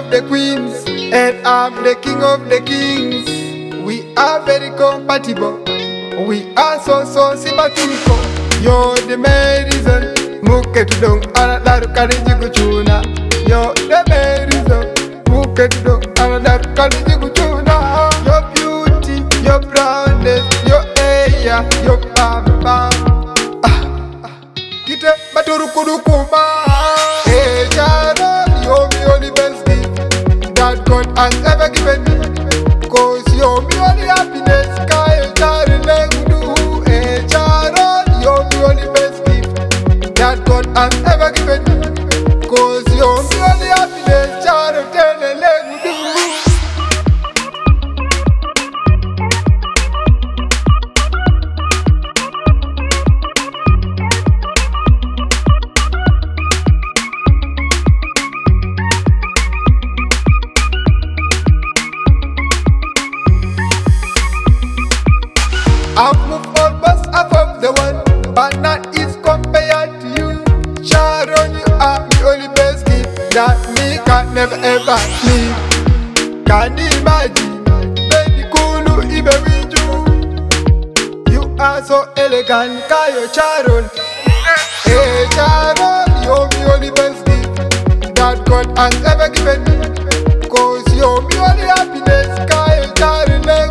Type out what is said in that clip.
of the queens, and I'm the king of the kings. We are very compatible. We are so simpatico. You're the main reason. Muke tudong anadaru kali jiguchuna. You're the main reason. Muke tudong anadaru kali jiguchuna. Your beauty, your brownness, your hair, your bamba. Kite baturu kudukuma. Hey Sharon, you're the only best gift that God has ever given me. Cause you're the only happiness, Kaya Sharon Legudu. Hey Sharon, you're the only best gift that God has ever given me. Cause you're the only happiness, Sharon Legudu. I've moved almost half of the world, but not is compared to you. Sharon, you are the only best gift that me can never ever need. Can you imagine, baby kulu ibewiju. You are so elegant, Kayo Sharon. Hey Sharon, you're the only best gift that God has ever given me. Cause you're the only happiness, Kayo Sharon.